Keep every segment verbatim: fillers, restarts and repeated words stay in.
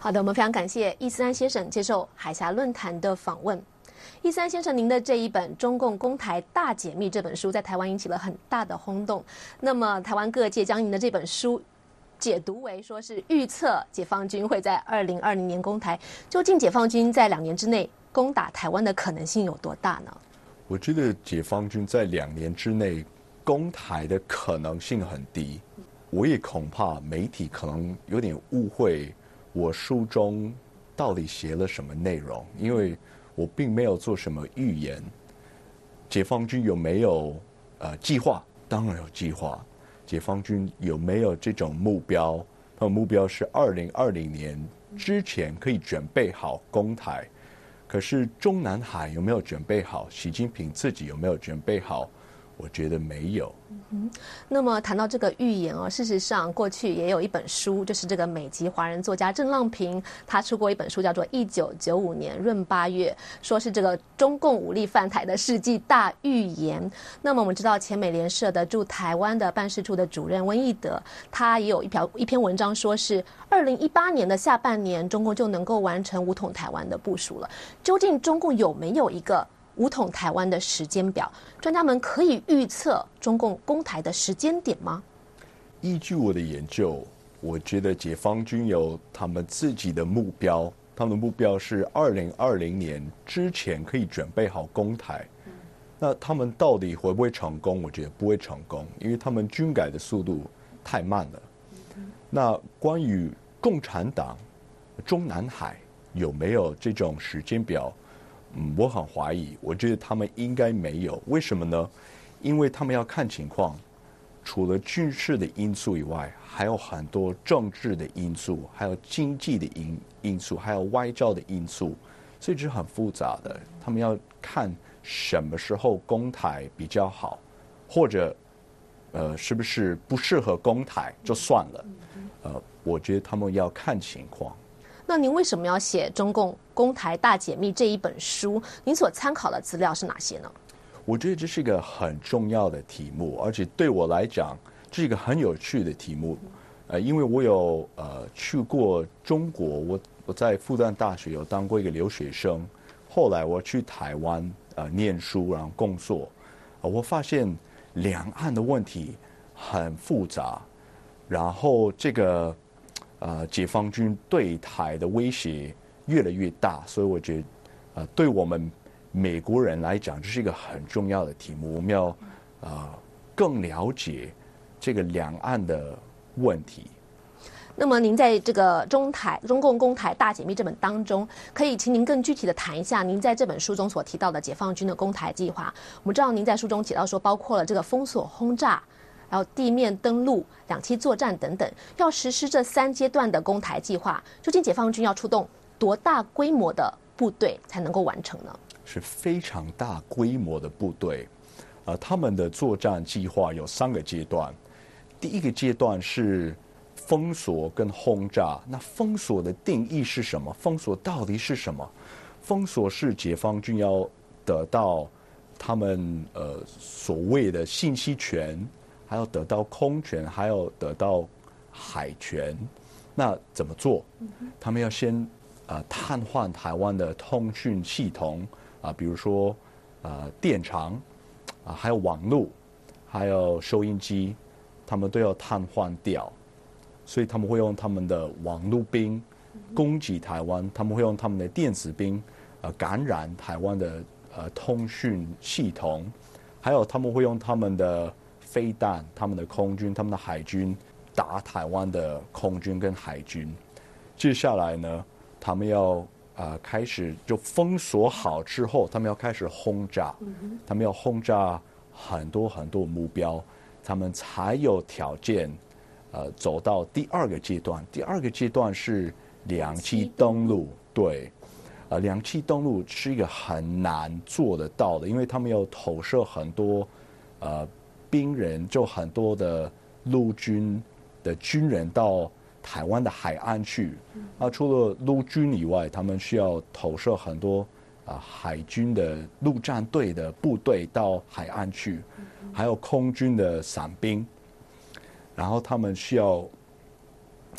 好的，我们非常感谢易思安先生接受海峡论坛的访问。易思安先生，您的这一本《中共攻台大解密》这本书在台湾引起了很大的轰动。那么，台湾各界将您的这本书解读为说是预测解放军会在二零二零年攻台，究竟解放军在两年之内攻打台湾的可能性有多大呢？ 我觉得解放军在两年之内攻台的可能性很低。我也恐怕媒体可能有点误会我书中到底写了什么内容，因为我并没有做什么预言。解放军有没有呃计划？当然有计划。解放军有没有这种目标？他们目标是二零二零年之前可以准备好攻台。可是中南海有没有准备好？习近平自己有没有准备好？我觉得没有。 嗯，那么谈到这个预言哦，事实上过去也有一本书，就是这个美籍华人作家郑浪平，他出过一本书叫做《一九九五年闰八月》，说是这个中共武力犯台的世纪大预言。那么我们知道前美联社的驻台湾的办事处的主任温义德，他也有一条一篇文章说是二零一八年的下半年，中共就能够完成武统台湾的部署了。究竟中共有没有一个武统台湾的时间表？专家们可以预测中共攻台的时间点吗？ 依据我的研究，我觉得解放军有他们自己的目标，他们的目标是二零二零年之前可以准备好攻台。嗯、那他们到底会不会成功？我觉得不会成功，因为他们军改的速度太慢了。嗯、那关于共产党中南海有没有这种时间表？嗯，我很怀疑，我觉得他们应该没有。为什么呢？因为他们要看情况，除了军事的因素以外，还有很多政治的因素，还有经济的因因素，还有外交的因素，所以这是很复杂的。他们要看什么时候攻台比较好，或者呃是不是不适合攻台就算了。呃，我觉得他们要看情况。 那您为什么要写《中共攻台大解密》这一本书？您所参考的资料是哪些呢？ 我觉得这是一个很重要的题目，而且对我来讲，这是一个很有趣的题目。呃，因为我有呃去过中国，我我在复旦大学有当过一个留学生，后来我去台湾呃念书，然后工作，呃，我发现两岸的问题很复杂，然后这个。呃，解放军对台的威胁越来越大，所以我觉得，呃，对我们美国人来讲，这是一个很重要的题目。我们要呃更了解这个两岸的问题。 那么，您在这个中台中共攻台大解密这本当中，可以请您更具体的谈一下您在这本书中所提到的解放军的攻台计划。我们知道您在书中提到说，包括了这个封锁、轰炸。然后地面登陆、两栖作战等等，要实施这三阶段的攻台计划，究竟解放军要出动多大规模的部队才能够完成呢？ 是非常大规模的部队，呃，他们的作战计划有三个阶段。第一个阶段是封锁跟轰炸。那封锁的定义是什么？封锁到底是什么？封锁是解放军要得到他们呃所谓的信息权。还要得到空权，还要得到海权，那怎么做？他们要先呃瘫痪台湾的通讯系统啊、呃，比如说呃电厂啊、呃，还有网络，还有收音机，他们都要瘫痪掉。所以他们会用他们的网络兵攻击台湾，他们会用他们的电子兵呃感染台湾的呃通讯系统，还有他们会用他们的飞弹，他们的空军，他们的海军打台湾的空军跟海军。接下来呢，他们要呃开始就封锁好之后，他们要开始轰炸，他们要轰炸很多很多目标，他们才有条件呃走到第二个阶段。第二个阶段是两栖登陆，对，呃，两栖登陆是一个很难做得到的，因为他们要投射很多呃。兵人就很多的陆军的军人到台湾的海岸去，啊，除了陆军以外，他们需要投射很多啊海军的陆战队的部队到海岸去，还有空军的伞兵，然后他们需要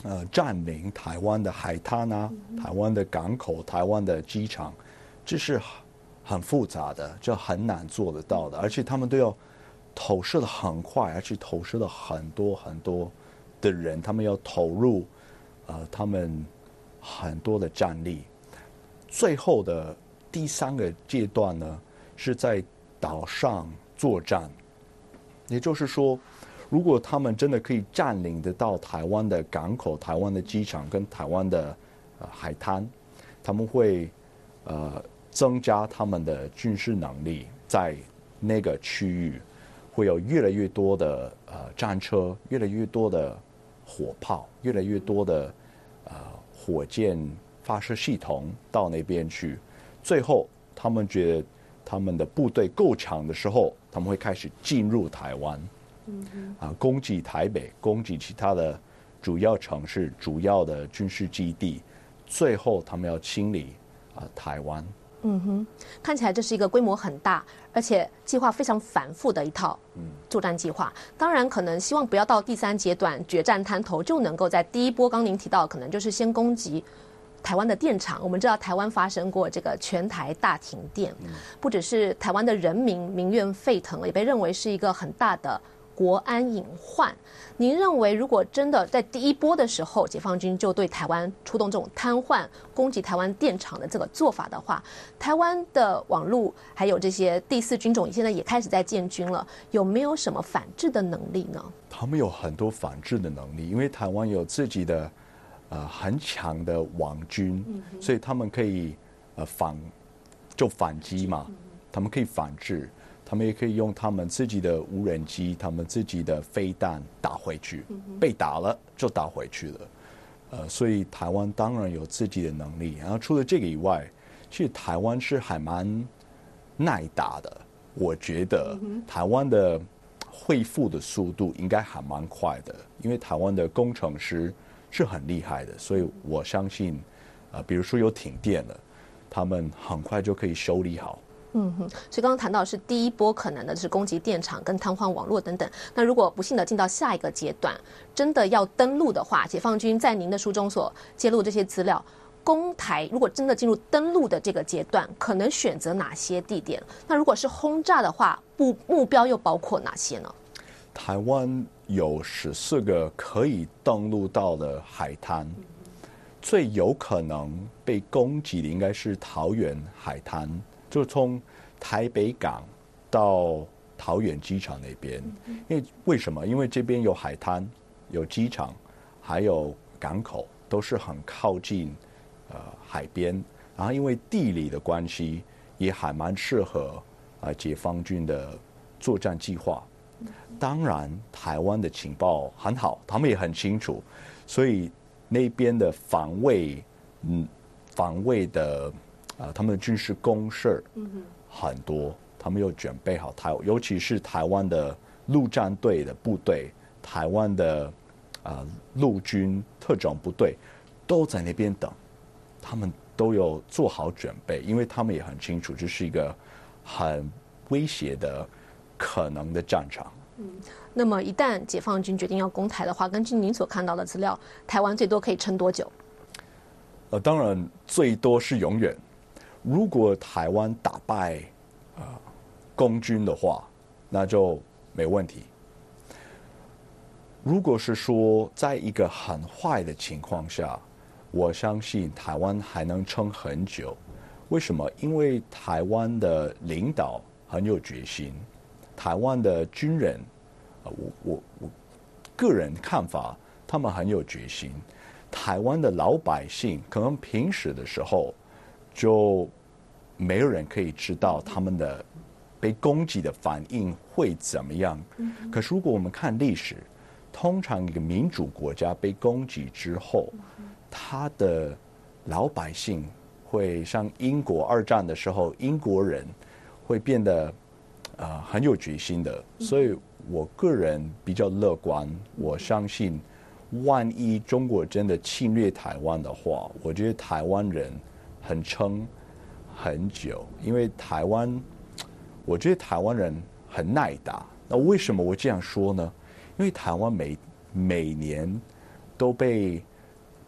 呃占领台湾的海滩啊、台湾的港口、台湾的机场，这是很复杂的，这很难做得到的，而且他们都要投射的很快，而且投射了很多很多的人，他们要投入呃他们很多的战力。最后的第三个阶段呢，是在岛上作战，也就是说，如果他们真的可以占领得到台湾的港口、台湾的机场跟台湾的、呃、海滩，他们会呃增加他们的军事能力，在那个区域会有越来越多的呃战车，越来越多的火炮，越来越多的呃火箭发射系统到那边去。最后，他们觉得他们的部队够强的时候，他们会开始进入台湾。嗯、啊，攻击台北，攻击其他的主要城市、主要的军事基地，最后他们要清理啊台湾。 嗯哼，看起来这是一个规模很大，而且计划非常繁复的一套作战计划。当然，可能希望不要到第三阶段决战滩头就能够在第一波，刚您提到，可能就是先攻击台湾的电厂。我们知道台湾发生过这个全台大停电，不只是台湾的人民民怨沸腾，也被认为是一个很大的国安隐患。您认为，如果真的在第一波的时候，解放军就对台湾出动这种瘫痪、攻击台湾电厂的这个做法的话，台湾的网络还有这些第四军种现在也开始在建军了，有没有什么反制的能力呢？ 他们有很多反制的能力，因为台湾有自己的呃很强的网军，嗯、所以他们可以呃反就反击嘛，嗯、他们可以反制。他们也可以用他们自己的无人机、他们自己的飞弹打回去，被打了就打回去了。呃，所以台湾当然有自己的能力。然后除了这个以外，其实台湾是还蛮耐打的。我觉得台湾的恢复的速度应该还蛮快的，因为台湾的工程师是很厉害的，所以我相信，呃，比如说有停电了，他们很快就可以修理好。 嗯哼，所以刚刚谈到是第一波可能的是攻击电厂跟瘫痪网络等等。那如果不幸的进到下一个阶段，真的要登陆的话，解放军在您的书中所揭露这些资料，攻台如果真的进入登陆的这个阶段，可能选择哪些地点？那如果是轰炸的话，目目标又包括哪些呢？ 台湾有十四个可以登陆到的海滩，最有可能被攻击的应该是桃园海滩。就从台北港到桃园机场那边，因为为什么？因为这边有海滩、有机场，还有港口，都是很靠近呃海边。然后因为地理的关系，也还蛮适合啊、呃、解放军的作战计划。当然，台湾的情报很好，他们也很清楚，所以那边的防卫，嗯，防卫的。啊、呃，他们的军事工事很多，他们又准备好台，尤其是台湾的陆战队的部队，台湾的啊、呃、陆军特种部队都在那边等，他们都有做好准备，因为他们也很清楚这是一个很威胁的可能的战场。 嗯，那么一旦解放军决定要攻台的话，根据您所看到的资料，台湾最多可以撑多久？ 呃，当然最多是永远。如果台湾打败呃共军的话，那就没问题。如果是说在一个很坏的情况下，我相信台湾还能撑很久。为什么？因为台湾的领导很有决心，台湾的军人，呃、我我我个人看法，他们很有决心。台湾的老百姓可能平时的时候就没有人可以知道他们的被攻击的反应会怎么样。可是如果我们看历史，通常一个民主国家被攻击之后，他的老百姓会像英国二战的时候，英国人会变得呃很有决心的。所以我个人比较乐观，我相信万一中国真的侵略台湾的话，我觉得台湾人很撑很久，因为台湾，我觉得台湾人很耐打。那为什么我这样说呢？因为台湾每每年都被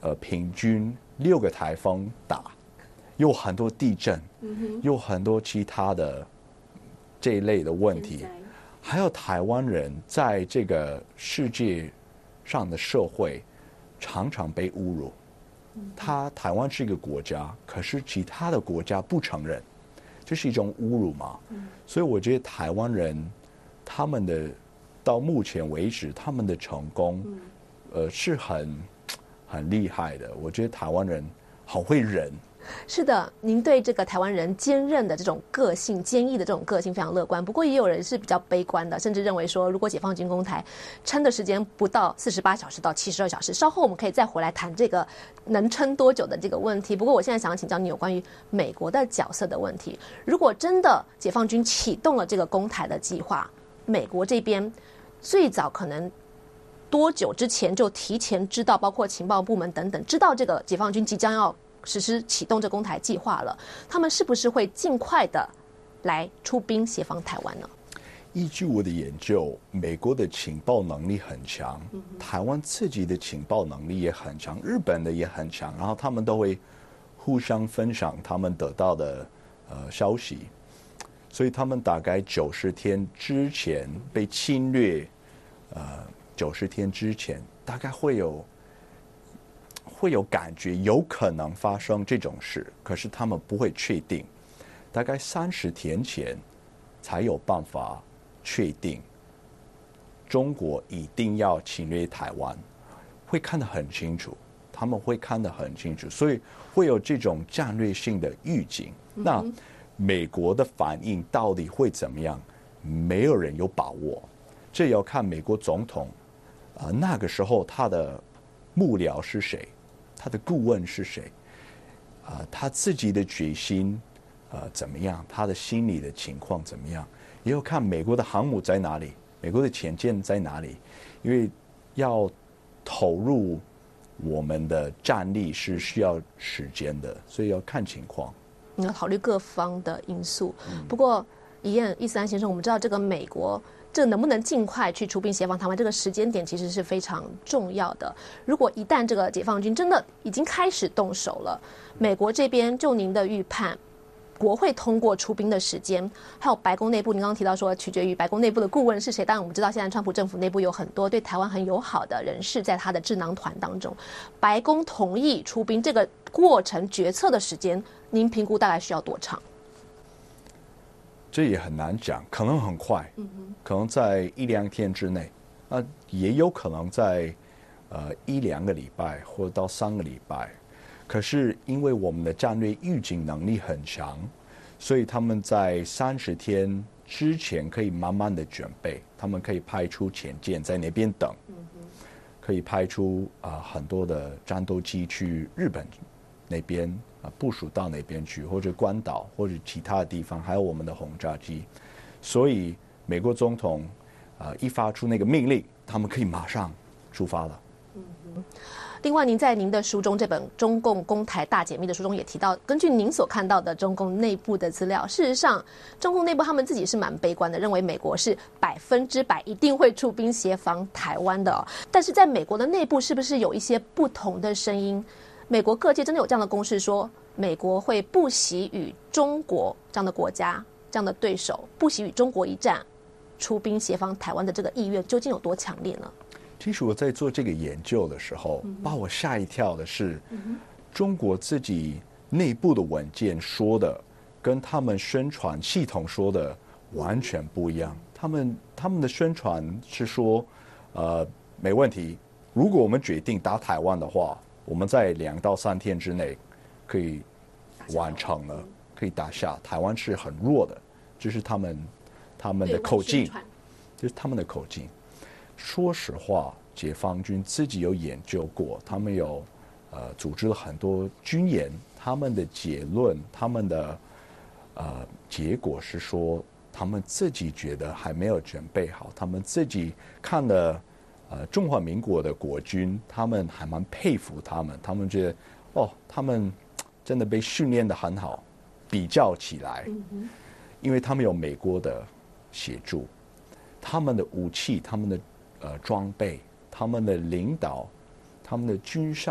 呃平均六个台风打，有很多地震，嗯、有很多其他的这一类的问题，还有台湾人在这个世界上的社会常常被侮辱。他台湾是一个国家，可是其他的国家不承认，这是一种侮辱嘛？所以我觉得台湾人他们的到目前为止他们的成功，呃，是很很厉害的。我觉得台湾人好会忍。 是的，您对这个台湾人坚韧的这种个性、坚毅的这种个性非常乐观。不过也有人是比较悲观的，甚至认为说，如果解放军攻台撑的时间不到四十八小时到七十二小时，稍后我们可以再回来谈这个能撑多久的这个问题。不过我现在想要请教你有关于美国的角色的问题。如果真的解放军启动了这个攻台的计划，美国这边最早可能多久之前就提前知道，包括情报部门等等，知道这个解放军即将要实施启动这攻台计划了，他们是不是会尽快的来出兵协防台湾呢？ 依据我的研究，美国的情报能力很强，台湾自己的情报能力也很强，日本的也很强，然后他们都会互相分享他们得到的呃消息，所以他们大概九十天之前被侵略，呃，九十天之前大概会有。会有感觉有可能发生这种事，可是他们不会确定，大概三十天前才有办法确定中国一定要侵略台湾，会看得很清楚，他们会看得很清楚，所以会有这种战略性的预警。那美国的反应到底会怎么样？没有人有把握，这要看美国总统啊、呃、那个时候他的幕僚是谁，他的顾问是谁，啊、呃，他自己的决心，呃，怎么样？他的心理的情况怎么样？也要看美国的航母在哪里，美国的潜舰在哪里，因为要投入我们的战力是需要时间的，所以要看情况。 你要考虑各方的因素。不过，一燕易思安先生，我们知道这个美国。这能不能尽快去出兵协防台湾？这个时间点其实是非常重要的。如果一旦这个解放军真的已经开始动手了，美国这边就您的预判，国会通过出兵的时间，还有白宫内部，您刚刚提到说取决于白宫内部的顾问是谁。当然我们知道现在川普政府内部有很多对台湾很友好的人士在他的智囊团当中，白宫同意出兵这个过程决策的时间，您评估大概需要多长？ 这也很难讲，可能很快，可能在一两天之内，那也有可能在呃一两个礼拜或者到三个礼拜。可是因为我们的战略预警能力很强，所以他们在三十天之前可以慢慢的准备，他们可以派出潜舰在那边等，可以派出啊、呃、很多的战斗机去日本那边。部署到哪边去，或者关岛，或者其他的地方，还有我们的轰炸机。所以美国总统啊、呃、一发出那个命令，他们可以马上出发了。 嗯，另外，您在您的书中这本《中共攻台大解密》的书中也提到，根据您所看到的中共内部的资料，事实上，中共内部他们自己是蛮悲观的，认为美国是百分之百一定会出兵协防台湾的、哦。但是在美国的内部，是不是有一些不同的声音？美国各界真的有这样的共识，说美国会不惜与中国这样的国家、这样的对手，不惜与中国一战，出兵协防台湾的这个意愿究竟有多强烈呢？ 其实我在做这个研究的时候，嗯、把我吓一跳的是，嗯、中国自己内部的文件说的，跟他们宣传系统说的完全不一样。他们他们的宣传是说，呃，没问题，如果我们决定打台湾的话。我们在两到三天之内可以完成了，可以打下。台湾是很弱的，这是他们他们的口径，这是他们的口径。说实话，解放军自己有研究过，他们有呃组织了很多军演，他们的结论，他们的呃结果是说，他们自己觉得还没有准备好，他们自己看了。呃，中华民国的国军，他们还蛮佩服他们，他们觉得，哦，他们真的被训练得很好。比较起来，因为他们有美国的协助，他们的武器、他们的呃装备、他们的领导、他们的军校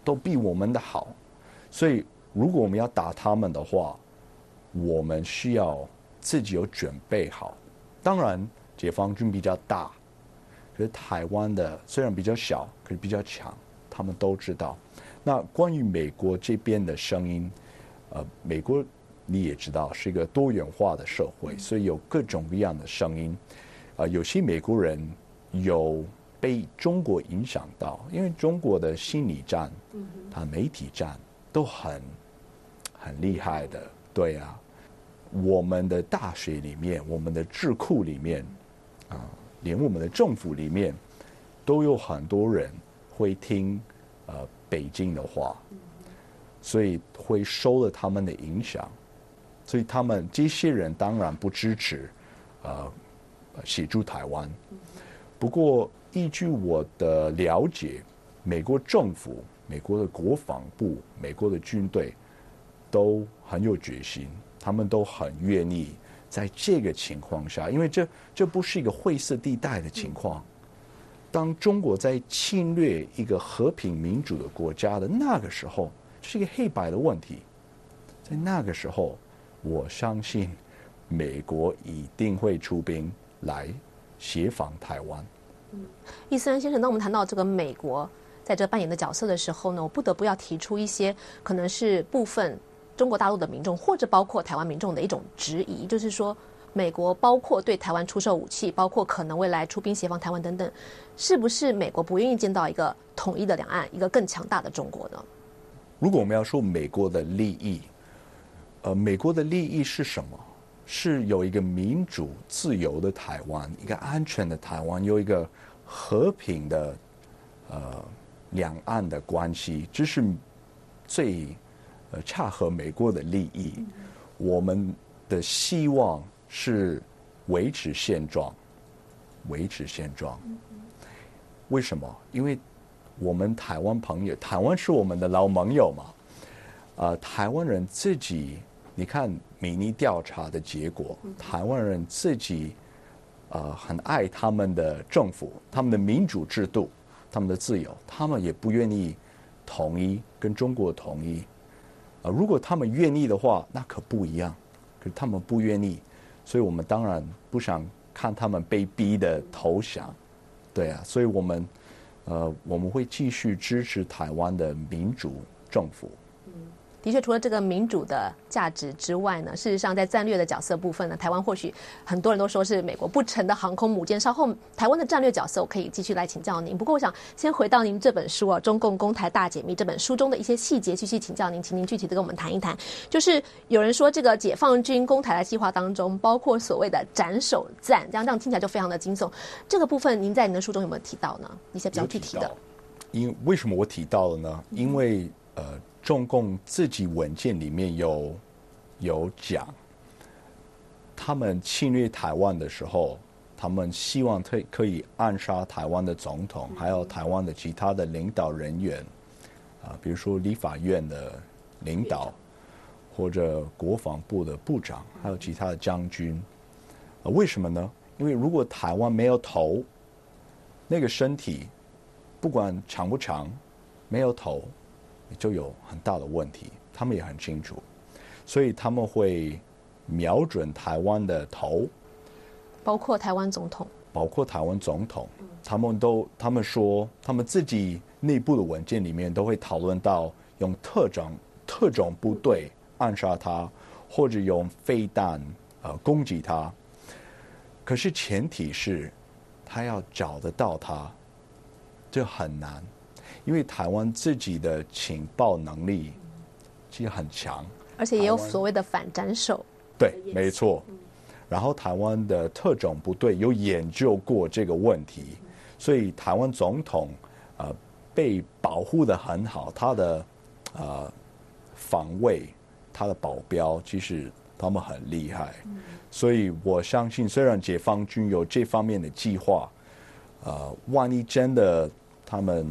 都比我们的好，所以如果我们要打他们的话，我们需要自己有准备好。当然，解放军比较大，可是台湾的虽然比较小，可是比较强，他们都知道。那关于美国这边的声音，呃，美国你也知道是一个多元化的社会，所以有各种各样的声音。呃，有些美国人有被中国影响到，因为中国的心理战、他媒体战都很很厉害的。对啊，我们的大学里面，我们的智库里面，啊、呃，连我们的政府里面，都有很多人会听呃北京的话，所以会受了他们的影响，所以他们这些人当然不支持呃协助台湾。不过依据我的了解，美国政府、美国的国防部、美国的军队都很有决心，他们都很愿意在这个情况下，因为这这不是一个灰色地带的情况。当中国在侵略一个和平民主的国家的那个时候，是一个黑白的问题。在那个时候，我相信美国一定会出兵来协防台湾。 嗯，易思恩先生，当我们谈到这个美国在这扮演的角色的时候呢，我不得不要提出一些可能是部分中国大陆的民众或者包括台湾民众的一种质疑，就是说美国包括对台湾出售武器，包括可能未来出兵协防台湾等等，是不是美国不愿意见到一个统一的两岸，一个更强大的中国呢？ 如果我们要说美国的利益，呃，美国的利益是什么？是有一个民主自由的台湾，一个安全的台湾，有一个和平的呃两岸的关系，这是最呃恰合美国的利益。我们的希望是维持现状，维持现状。为什么？因为我们台湾朋友，台湾是我们的老盟友嘛。呃，台湾人自己，你看民意调查的结果，台湾人自己呃很爱他们的政府，他们的民主制度，他们的自由，他们也不愿意统一跟中国统一。呃，如果他们愿意的话，那可不一样。可是他们不愿意，所以我们当然不想看他们被逼的投降。对啊，所以我们呃我们会继续支持台湾的民主政府。 的确，除了这个民主的价值之外呢，事实上在战略的角色部分呢，台湾或许很多人都说是美国不成的航空母舰。稍后台湾的战略角色，我可以继续来请教您。不过，我想先回到您这本书啊，《中共攻台大解密》这本书中的一些细节，继续请教您，请您具体的跟我们谈一谈。就是有人说，这个解放军攻台的计划当中，包括所谓的斩首战，这样这样听起来就非常的惊悚。这个部分，您在您的书中有没有提到呢？一些比较具体的。 因为什么我提到了呢？因为呃。中共自己文件里面有有讲，他们侵略台湾的时候，他们希望可可以暗杀台湾的总统，还有台湾的其他的领导人员，啊、呃，比如说立法院的领导，或者国防部的部长，还有其他的将军。呃，为什么呢？因为如果台湾没有头，那个身体不管长不长，没有头，就有很大的问题，他们也很清楚，所以他们会瞄准台湾的头， 包括台湾总统， 包括台湾总统，他们都他们说，他们自己内部的文件里面都会讨论到用特种特种部队暗杀他，或者用飞弹呃攻击他。可是前提是，他要找得到他，这很难。因为台湾自己的情报能力其实很强， 而且也有所谓的反斩首。 对，没错。然后台湾的特种部队有研究过这个问题，所以台湾总统呃被保护得很好，他的呃防卫、他的保镖，其实他们很厉害。所以我相信，虽然解放军有这方面的计划，呃，万一真的他们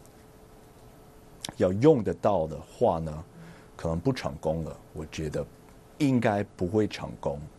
要用得到的话呢，可能不成功了。我觉得应该不会成功。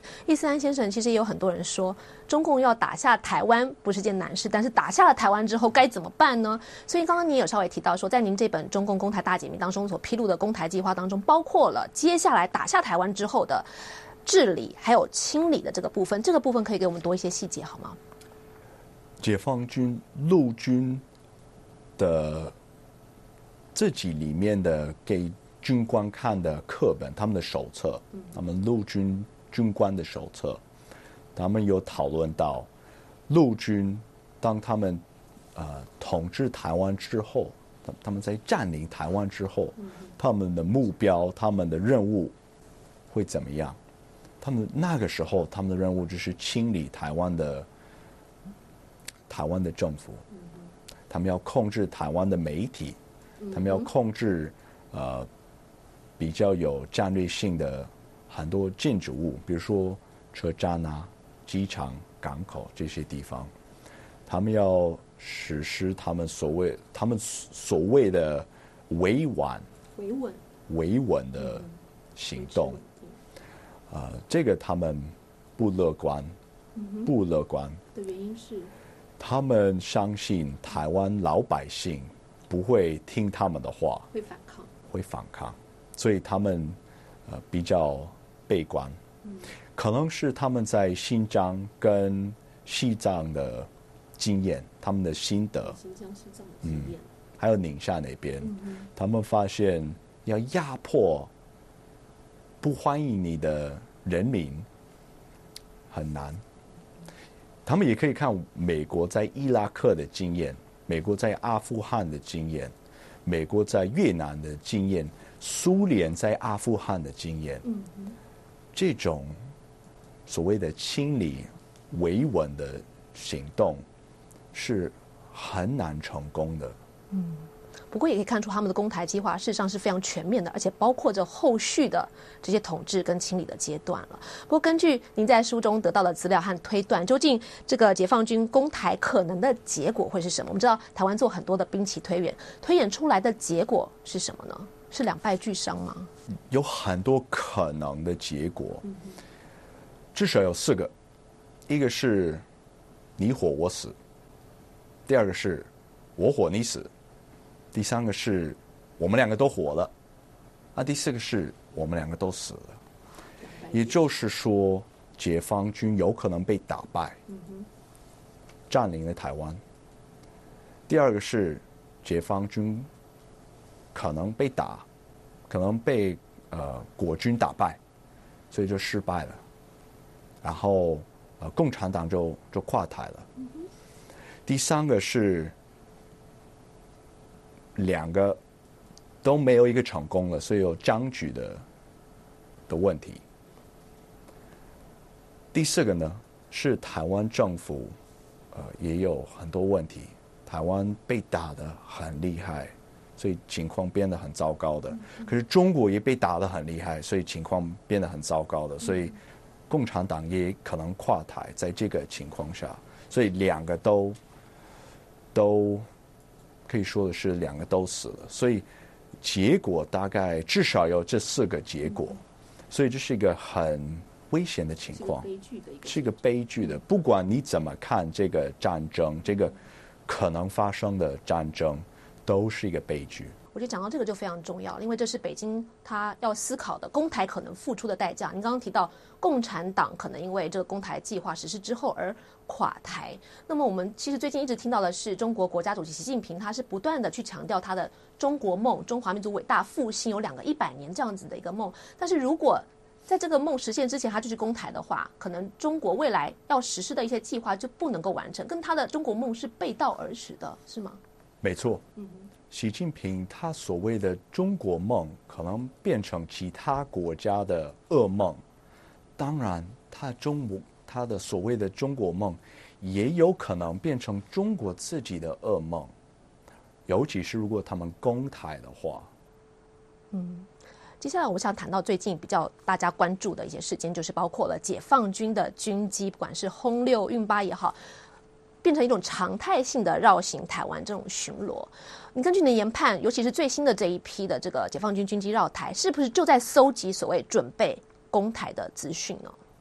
易思安先生，其实也有很多人说，中共要打下台湾不是件难事，但是打下了台湾之后该怎么办呢？所以刚刚你也有稍微提到说，在您这本《中共攻台大解密》当中所披露的攻台计划当中，包括了接下来打下台湾之后的治理还有清理的这个部分，这个部分可以给我们多一些细节好吗？ 解放军陆军的自己里面的给军官看的课本，他们的手册，他们陆军军官的手册，他们有讨论到陆军当他们呃统治台湾之后，他们在占领台湾之后，他们的目标、他们的任务会怎么样？他们那个时候，他们的任务就是清理台湾的台湾的政府，他们要控制台湾的媒体，他们要控制呃比较有战略性的很多建筑物，比如说车站啊、机场、港口这些地方，他们要实施他们所谓他们所谓的维稳、 维稳、 维稳的行动。呃，这个他们不乐观，嗯、不乐观的原因是， 他们相信台湾老百姓不会听他们的话， 会反抗， 会反抗。所以他们呃比较悲观，嗯，可能是他们在新疆跟西藏的经验，他们的心得， 新疆、西藏的经验， 嗯，还有宁夏那边， 嗯， 他们发现要压迫不欢迎你的人民很难。他们也可以看美国在伊拉克的经验，美国在阿富汗的经验，美国在越南的经验，苏联在阿富汗的经验，嗯，这种所谓的清理维稳的行动是很难成功的。 嗯，不过也可以看出他们的攻台计划事实上是非常全面的，而且包括着后续的这些统治跟清理的阶段了。不过根据您在书中得到的资料和推断，究竟这个解放军攻台可能的结果会是什么？我们知道台湾做很多的兵棋推演，推演出来的结果是什么呢？是两败俱伤吗？ 有很多可能的结果，至少有四个，一个是你活我死，第二个是我活你死，第三个是我们两个都活了，啊，第四个是我们两个都死了。也就是说，解放军有可能被打败，占领了台湾。第二个是解放军可能被打，可能被呃国军打败，所以就失败了。然后呃共产党就就垮台了。第三个是两个都没有一个成功了，所以有僵局的的问题。第四个呢是台湾政府呃也有很多问题，台湾被打得很厉害，所以情况变得很糟糕的。可是中国也被打得很厉害，所以情况变得很糟糕的。所以共产党也可能垮台，在这个情况下，所以两个都都可以说的是两个都死了。所以结果大概至少有这四个结果，所以这是一个很危险的情况，是一个悲剧的。不管你怎么看这个战争，这个可能发生的战争，都是一个悲剧。 我觉得讲到这个就非常重要，因为这是北京他要思考的攻台可能付出的代价。您刚刚提到共产党可能因为这个攻台计划实施之后而垮台，那么我们其实最近一直听到的是中国国家主席习近平他是不断的去强调他的中国梦、中华民族伟大复兴有两个一百年这样子的一个梦，但是如果在这个梦实现之前他就去攻台的话，可能中国未来要实施的一些计划就不能够完成，跟他的中国梦是背道而驰的，是吗？ 没错。嗯，习近平他所谓的中国梦可能变成其他国家的噩梦，当然他中国他的所谓的中国梦也有可能变成中国自己的噩梦，尤其是如果他们攻台的话。 嗯，接下来我想谈到最近比较大家关注的一些事件，就是包括了解放军的军机，不管是轰六、运八也好，变成一种常态性的绕行台湾这种巡逻。你根据你的研判，尤其是最新的这一批的这个解放军军机绕台，是不是就在搜集所谓准备攻台的资讯呢？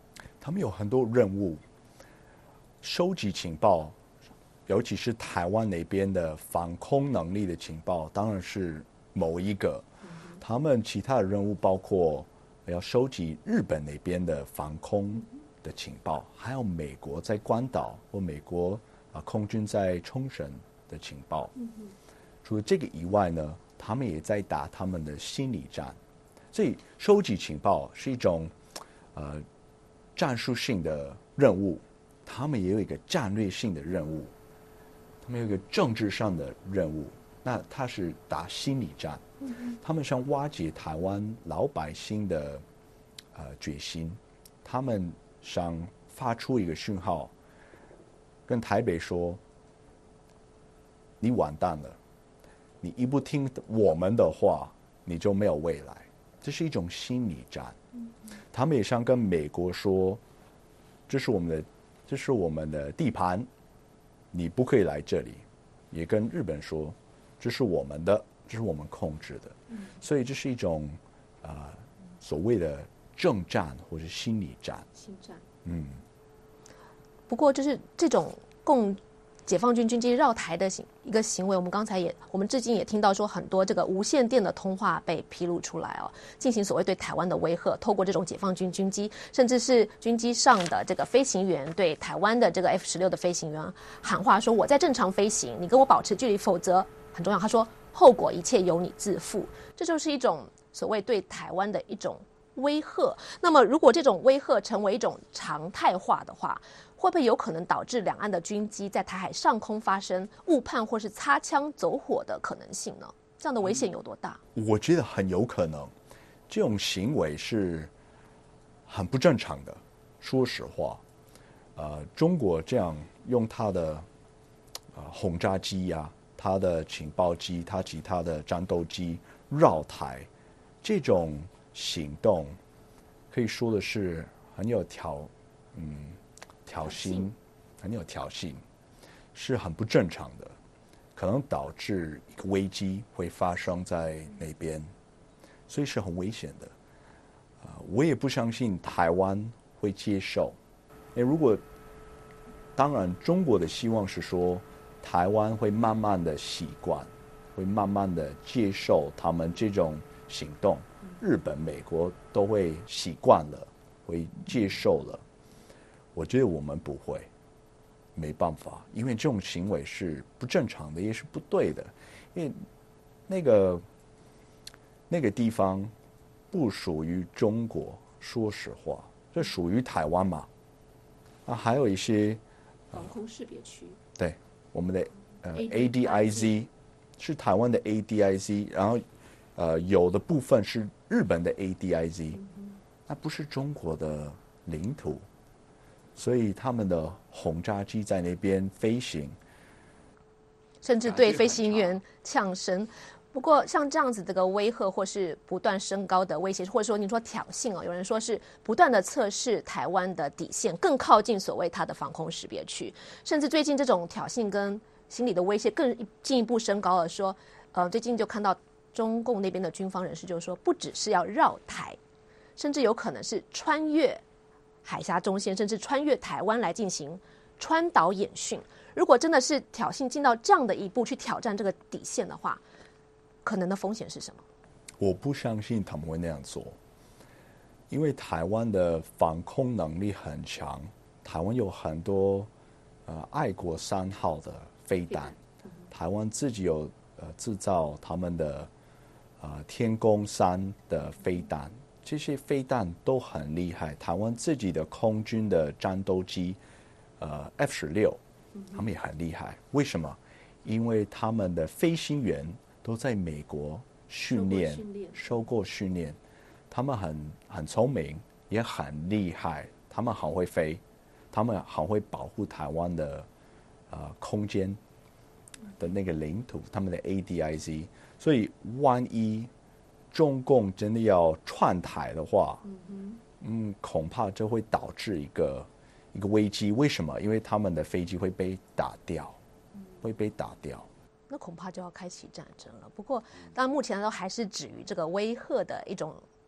他们有很多任务，收集情报，尤其是台湾那边的防空能力的情报，当然是某一个。他们其他的任务包括要收集日本那边的防空的情报，还有美国在关岛或美国啊空军在冲绳的情报。除了这个以外呢，他们也在打他们的心理战。所以收集情报是一种呃战术性的任务，他们也有一个战略性的任务，他们有一个政治上的任务。那他是打心理战，他们想瓦解台湾老百姓的呃决心，他们想发出一个讯号，跟台北说：你完蛋了，你一不听我们的话，你就没有未来。这是一种心理战。他们也想跟美国说：这是我们的，这是我们的地盘，你不可以来这里。也跟日本说。这是我们的，这是我们控制的，所以这是一种呃所谓的政战或者心理战。 心战， 嗯。 不过就是这种共解放军军机绕台的行一个行为，我们刚才也，我们至今也听到说很多这个无线电的通话被披露出来哦，进行所谓对台湾的威吓，透过这种解放军军机，甚至是军机上的这个飞行员对台湾的这个 F 十六的飞行员喊话说：我在正常飞行，你跟我保持距离，否则。很重要，他说后果一切由你自负，这就是一种所谓对台湾的一种威吓。那么如果这种威吓成为一种常态化的话，会不会有可能导致两岸的军机在台海上空发生误判或是擦枪走火的可能性呢？这样的危险有多大？ 我觉得很有可能，这种行为是很不正常的。说实话，呃，中国这样用它的呃轰炸机呀、啊。他的情报机，他其他的战斗机绕台，这种行动可以说的是很有挑，嗯，挑衅，很有挑衅，是很不正常的，可能导致一个危机会发生在那边，所以是很危险的。呃，我也不相信台湾会接受，因为如果，当然中国的希望是说。台湾会慢慢的习惯，会慢慢的接受他们这种行动。日本、美国都会习惯了，会接受了。我觉得我们不会，没办法，因为这种行为是不正常的，也是不对的。因为那个那个地方不属于中国，说实话，这属于台湾嘛。啊，还有一些防空识别区。 对。我们的呃 A D I Z 是台湾的 A D I Z， 然后呃有的部分是日本的 A D I Z， 那不是中国的领土，所以他们的轰炸机在那边飞行， 甚至对飞行员呛声。不过像这样子这个威吓或是不断升高的威胁，或者说你说挑衅哦，有人说是不断的测试台湾的底线，更靠近所谓它的防空识别区，甚至最近这种挑衅跟心理的威胁更进一步升高了，说呃最近就看到中共那边的军方人士就说，不只是要绕台，甚至有可能是穿越海峡中线，甚至穿越台湾来进行川岛演训。如果真的是挑衅进到这样的一步去挑战这个底线的话，可能的风险是什么？ 我不相信他们会那样做，因为台湾的防空能力很强，台湾有很多呃爱国三号的飞弹，台湾自己有呃制造他们的呃天宫三的飞弹，这些飞弹都很厉害。台湾自己的空军的战斗机呃 F 十六，他们也很厉害。为什么？因为他们的飞行员都在美国训练，受过训练，他们很很聪明，也很厉害，他们很会飞，他们很会保护台湾的呃空间的那个领土，他们的 A D I Z。所以万一中共真的要串台的话，嗯, 嗯，恐怕这会导致一个一个危机。为什么？因为他们的飞机会被打掉，会被打掉。那恐怕就要开启战争了。不过，当然目前都还是止于这个威吓的一种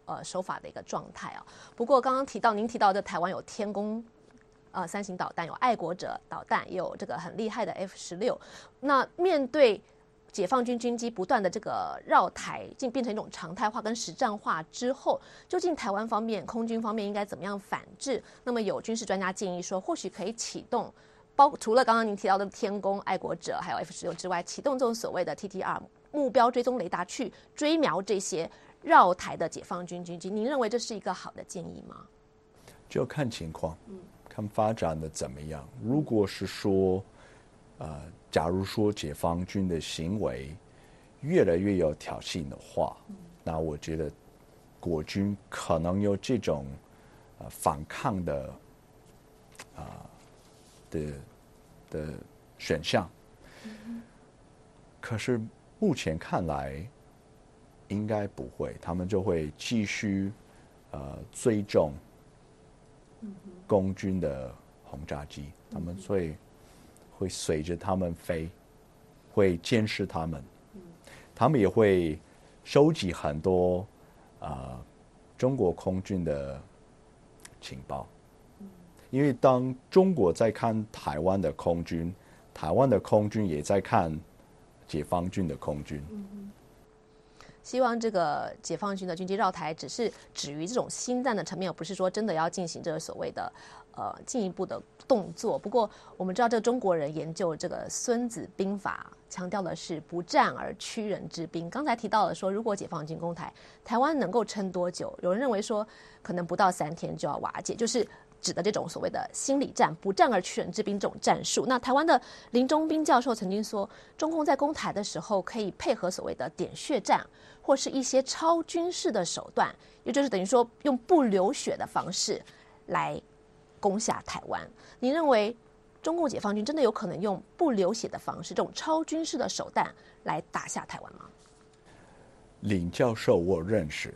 呃手法的一个状态啊。不过刚刚提到您提到的台湾有天宫呃三型导弹，有爱国者导弹，也有这个很厉害的 F 十六。那面对解放军军机不断的这个绕台，竟变成一种常态化跟实战化之后，究竟台湾方面、空军方面应该怎么样反制？那么有军事专家建议说，或许可以启动，包除了刚刚您提到的天宫、爱国者还有 F 十六之外，启动这种所谓的 T T R 目标追踪雷达去追瞄这些绕台的解放军军机。您认为这是一个好的建议吗？ 就看情况，看发展的怎么样。如果是说，呃，假如说解放军的行为越来越有挑衅的话，那我觉得国军可能有这种呃反抗的啊、呃、的的选项。可是目前看来，应该不会，他们就会继续呃追踪共军的轰炸机，他们会会随着他们飞，会监视他们，他们也会收集很多呃中国空军的情报，因为当中国在看台湾的空军，台湾的空军也在看解放军的空军。 希望这个解放军的军机绕台只是止于这种心战的层面，而不是说真的要进行这个所谓的呃进一步的动作。不过我们知道，这个中国人研究这个《孙子兵法》，强调的是不战而屈人之兵。刚才提到了说，如果解放军攻台，台湾能够撑多久？有人认为说，可能不到三天就要瓦解，就是指的这种所谓的心理战，不战而屈人之兵这种战术。那台湾的林中斌教授曾经说，中共在攻台的时候可以配合所谓的点穴战，或是一些超军事的手段，也就是等于说用不流血的方式来攻下台湾。您认为中共解放军真的有可能用不流血的方式，这种超军事的手段来打下台湾吗？ 林教授我认识，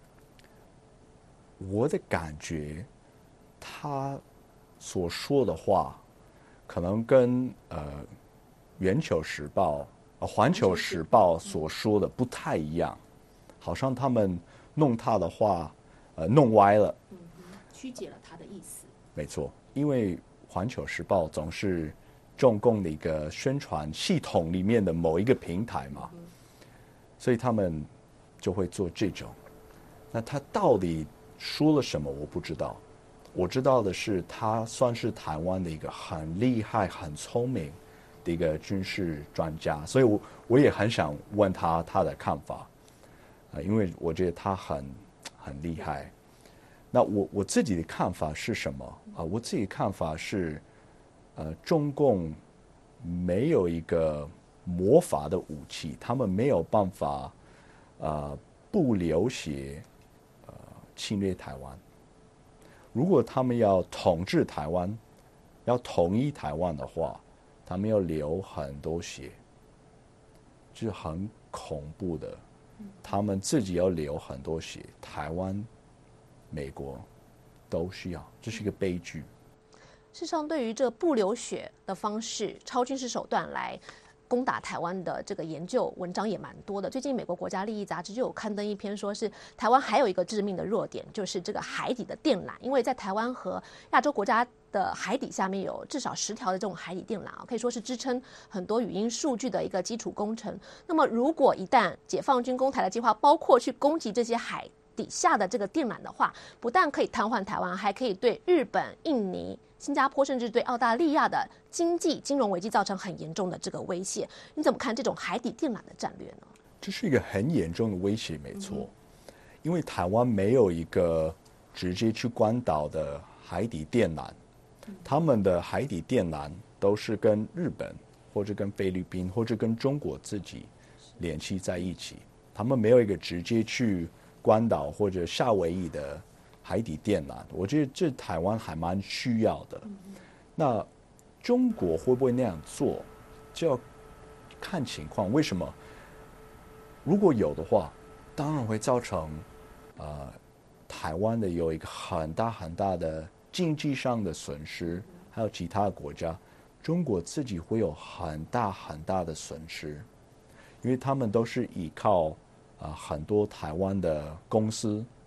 我的感觉他所说的话可能跟呃圆球时报、呃环球时报所说的不太一样，好像他们弄他的话呃弄歪了， 嗯哼，曲解了他的意思。 没错，因为环球时报总是中共的一个宣传系统里面的某一个平台嘛，嗯、所以他们就会做这种。那他到底说了什么我不知道，我知道的是他算是台湾的一个很厉害很聪明的一个军事专家，所以我我也很想问他他的看法，呃、因为我觉得他很很厉害。那我我自己的看法是什么啊、呃？我自己的看法是，呃，中共没有一个魔法的武器，他们没有办法呃不流血呃侵略台湾。如果他们要统治台湾，要统一台湾的话，他们要流很多血，是很恐怖的。他们自己要流很多血，台湾、美国都需要，这是一个悲剧。 事实上，对于这不流血的方式、超军事手段来攻打台湾的这个研究文章也蛮多的。最近美国国家利益杂志就有刊登一篇，说是台湾还有一个致命的弱点，就是这个海底的电缆。因为在台湾和亚洲国家的海底下面有至少十条的这种海底电缆啊，可以说是支撑很多语音数据的一个基础工程。那么，如果一旦解放军攻台的计划包括去攻击这些海底下的这个电缆的话，不但可以瘫痪台湾，还可以对日本、印尼、新加坡甚至对澳大利亚的经济金融危机造成很严重的这个威胁。你怎么看这种海底电缆的战略呢？ 这是一个很严重的威胁，没错。嗯、因为台湾没有一个直接去关岛的海底电缆，嗯、他们的海底电缆都是跟日本或者跟菲律宾或者跟中国自己联系在一起，他们没有一个直接去关岛或者夏威夷的海底电缆，我觉得这台湾还蛮需要的。嗯、那中国会不会那样做，就要看情况。为什么？如果有的话，当然会造成呃台湾的有一个很大很大的经济上的损失，还有其他的国家，中国自己会有很大很大的损失，因为他们都是依靠。啊、呃，很多台湾的公司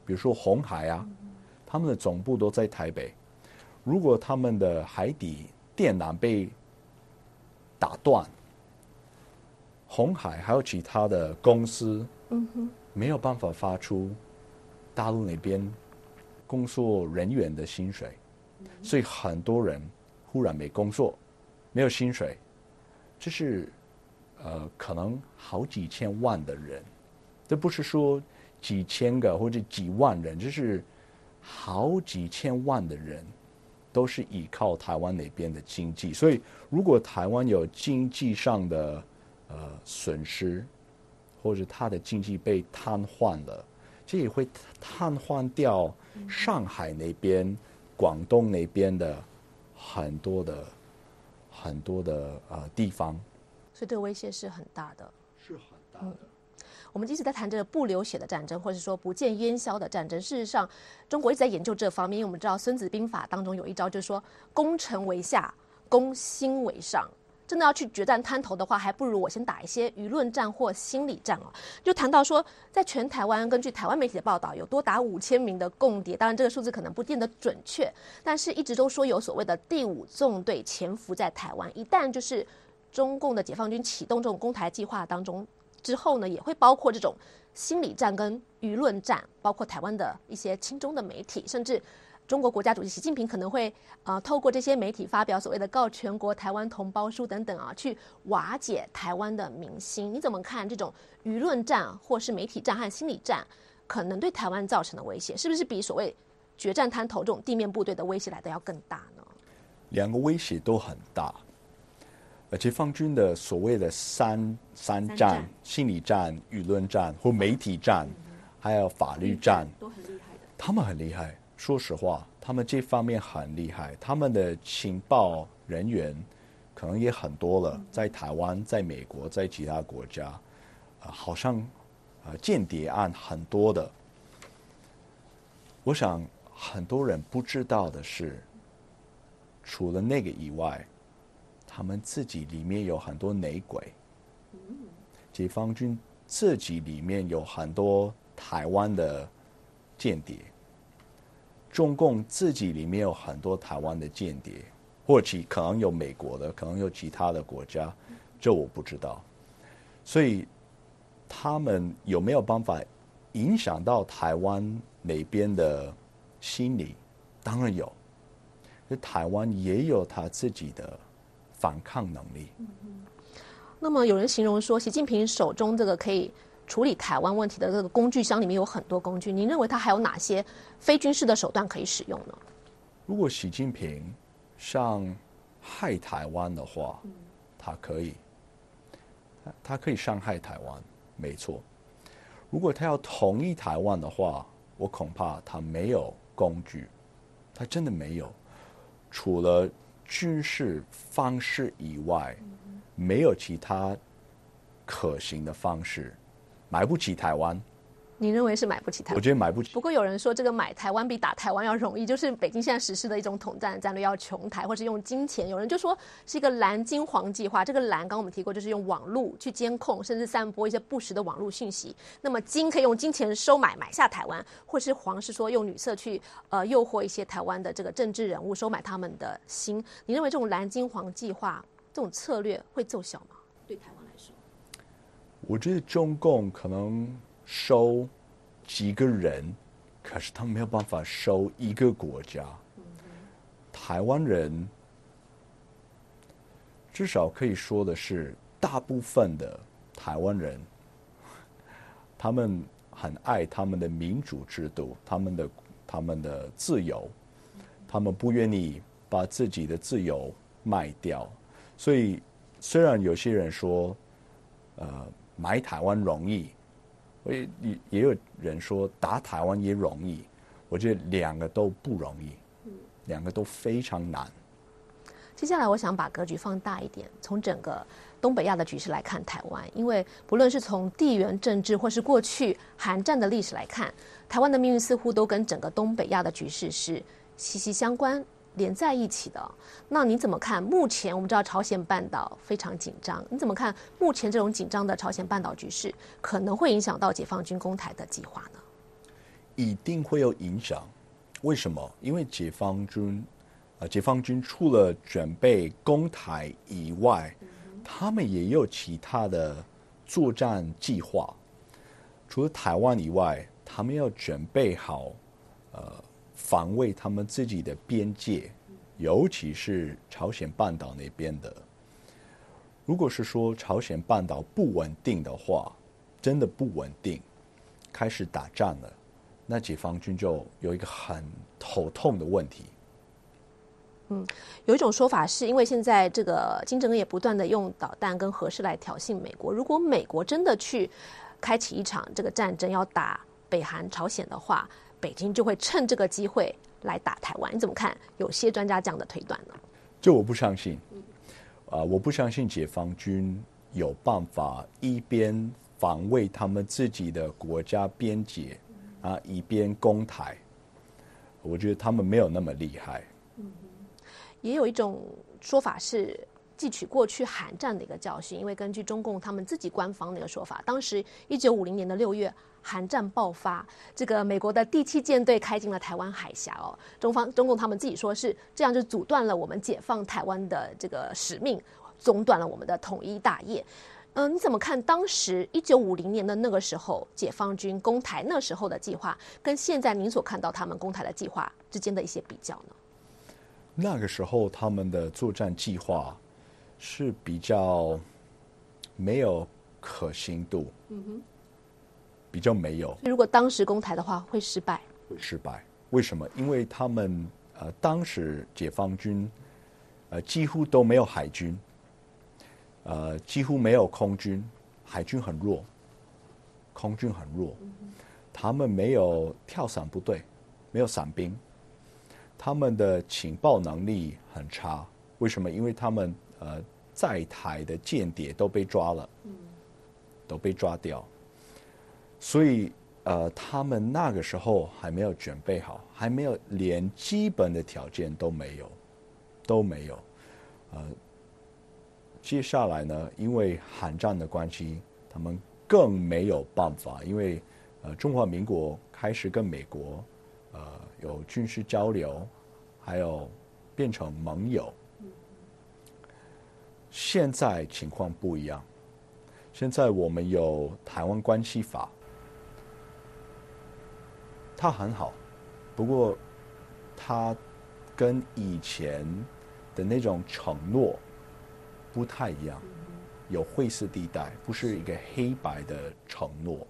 比如说鸿海啊，他们的总部都在台北。如果他们的海底电缆被打断，鸿海还有其他的公司，嗯哼，没有办法发出大陆那边工作人员的薪水，所以很多人忽然没工作，没有薪水，这是呃可能好几千万的人，这不是说几千个或者几万人，这是好几千万的人都是依靠台湾那边的经济，所以如果台湾有经济上的呃损失，或者它的经济被瘫痪了，这也会瘫痪掉上海那边、广东那边的很多的很多的呃地方， 所以这个威胁是很大的， 是很大的。嗯， 我们一直在谈这个不流血的战争，或者说不见烟硝的战争。事实上，中国一直在研究这方面，因为我们知道《孙子兵法》当中有一招，就是说攻城为下，攻心为上。真的要去决战滩头的话，还不如我先打一些舆论战或心理战哦。就谈到说，在全台湾，根据台湾媒体的报道，有多达五千名的共谍，当然这个数字可能不见得准确，但是一直都说有所谓的第五纵队潜伏在台湾。一旦就是中共的解放军启动这种攻台计划当中之后呢，也会包括这种心理战跟舆论战，包括台湾的一些亲中的媒体，甚至中国国家主席习近平可能会呃透过这些媒体发表所谓的告全国台湾同胞书等等啊，去瓦解台湾的民心。你怎么看这种舆论战或是媒体战和心理战可能对台湾造成的威胁，是不是比所谓决战滩头这种地面部队的威胁来的要更大呢？ 两个威胁都很大。而解放军的所谓的三三战, 三战心理战、舆论战或媒体战、嗯、还有法律战都很厉害的， 他们很厉害，说实话他们这方面很厉害，他们的情报人员可能也很多了，在台湾、在美国、在其他国家、呃、好像、呃、间谍案很多的。我想很多人不知道的是，除了那个以外，他们自己里面有很多内鬼，解放军自己里面有很多台湾的间谍，中共自己里面有很多台湾的间谍，或者可能有美国的，可能有其他的国家，这我不知道。所以他们有没有办法影响到台湾那边的心理？当然有，台湾也有他自己的反抗能力。 嗯，那么有人形容说，习近平手中这个可以处理台湾问题的这个工具箱里面有很多工具，您认为他还有哪些非军事的手段可以使用呢？ 如果习近平想害台湾的话，嗯、他可以，他可以伤害台湾，没错。如果他要统一台湾的话，我恐怕他没有工具，他真的没有，除了军事方式以外，没有其他可行的方式，买不起台湾。 你认为是买不起台湾？ 我觉得买不起。 不过有人说，这个买台湾比打台湾要容易，就是北京现在实施的一种统战战略，要穷台，或是用金钱。有人就说是一个蓝金黄计划。这个蓝，刚刚我们提过，就是用网路去监控，甚至散播一些不实的网络讯息。那么金可以用金钱收买，买下台湾，或是黄是说用女色去呃诱惑一些台湾的这个政治人物，收买他们的心。你认为这种蓝金黄计划这种策略会奏效吗？对台湾来说， 我觉得中共可能收几个人，可是他们没有办法收一个国家。嗯、台湾人至少可以说的是，大部分的台湾人，他们很爱他们的民主制度，他们的他们的自由，他们不愿意把自己的自由卖掉。所以，虽然有些人说，呃，买台湾容易。也也有人说打台湾也容易，我觉得两个都不容易，两个都非常难。 接下来我想把格局放大一点，从整个东北亚的局势来看台湾，因为不论是从地缘政治或是过去韩战的历史来看，台湾的命运似乎都跟整个东北亚的局势是息息相关，连在一起的。那你怎么看目前我们知道朝鲜半岛非常紧张，你怎么看目前这种紧张的朝鲜半岛局势可能会影响到解放军攻台的计划呢？ 一定会有影响。为什么？因为解放军，呃，解放军除了准备攻台以外，他们也有其他的作战计划。除了台湾以外，他们要准备好，呃，防卫他们自己的边界，尤其是朝鲜半岛那边的。如果是说朝鲜半岛不稳定的话，真的不稳定，开始打仗了，那解放军就有一个很头痛的问题。 嗯，有一种说法是因为现在这个金正恩也不断的用导弹跟核试来挑衅美国，如果美国真的去开启一场这个战争，要打北韩、朝鲜的话，北京就会趁这个机会来打台湾。你怎么看？有些专家这样的推断呢？ 这我不相信，啊、呃，我不相信解放军有办法一边防卫他们自己的国家边界，啊，一边攻台。我觉得他们没有那么厉害。 嗯，也有一种说法是汲取过去韩战的一个教训，因为根据中共他们自己官方的一个说法，当时一九五零年的六月，韩战爆发，这个美国的第七舰队开进了台湾海峡哦，中方中共他们自己说是这样就阻断了我们解放台湾的这个使命，中断了我们的统一大业。嗯、呃，你怎么看当时一九五零年的那个时候解放军攻台那时候的计划，跟现在您所看到他们攻台的计划之间的一些比较呢？ 那个时候他们的作战计划是比较没有可行度，嗯哼，比较没有。 如果当时攻台的话，会失败。 会失败，为什么？因为他们呃，当时解放军呃几乎都没有海军，呃，几乎没有空军，海军很弱，空军很弱，他们没有跳伞部队，没有伞兵，他们的情报能力很差。为什么？因为他们呃在台的间谍都被抓了，都被抓掉，所以呃他们那个时候还没有准备好，还没有连基本的条件都没有，都没有。呃，接下来呢，因为韩战的关系，他们更没有办法，因为呃中华民国开始跟美国呃有军事交流，还有变成盟友。现在情况不一样，现在我们有台湾关系法，它很好，不过它跟以前的那种承诺不太一样，有灰色地带，不是一个黑白的承诺。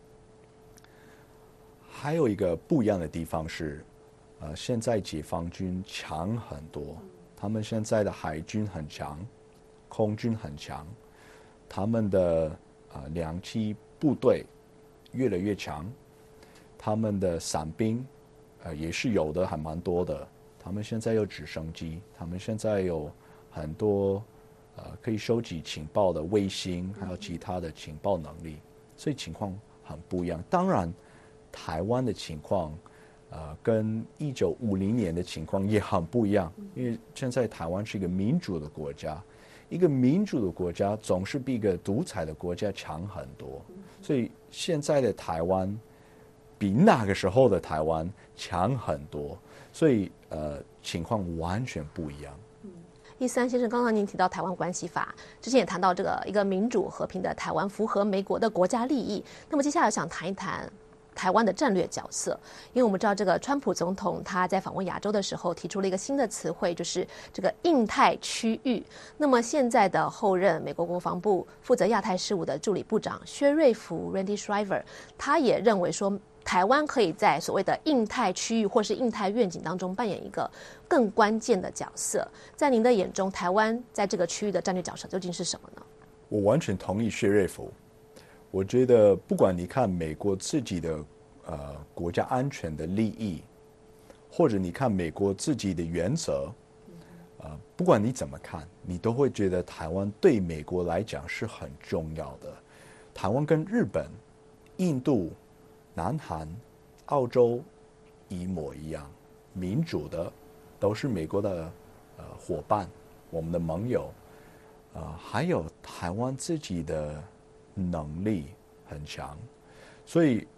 还有一个不一样的地方是，呃，现在解放军强很多，他们现在的海军很强，空军很强，他们的呃两栖部队越来越强，他们的伞兵呃也是有的，还蛮多的。他们现在有直升机，他们现在有很多呃可以收集情报的卫星，还有其他的情报能力，所以情况很不一样。当然，台湾的情况呃跟一九五零年的情况也很不一样，因为现在台湾是一个民主的国家。一个民主的国家总是比一个独裁的国家强很多，所以现在的台湾比那个时候的台湾强很多，所以呃情况完全不一样。 一三先生，刚刚您提到台湾关系法，之前也谈到这个一个民主和平的台湾符合美国的国家利益。那么接下来想谈一谈台湾的战略角色，因为我们知道这个川普总统他在访问亚洲的时候提出了一个新的词汇，就是这个印太区域。那么现在的后任美国国防部负责亚太事务的助理部长薛瑞福 Randy Shriver， 他也认为说台湾可以在所谓的印太区域或是印太愿景当中扮演一个更关键的角色。在您的眼中，台湾在这个区域的战略角色究竟是什么呢？ 我完全同意薛瑞福。我觉得不管你看美国自己的呃国家安全的利益，或者你看美国自己的原则，呃，不管你怎么看，你都会觉得台湾对美国来讲是很重要的。台湾跟日本、印度、南韩、澳洲一模一样，民主的，都是美国的呃伙伴，我们的盟友，呃，还有台湾自己的能力很强，所以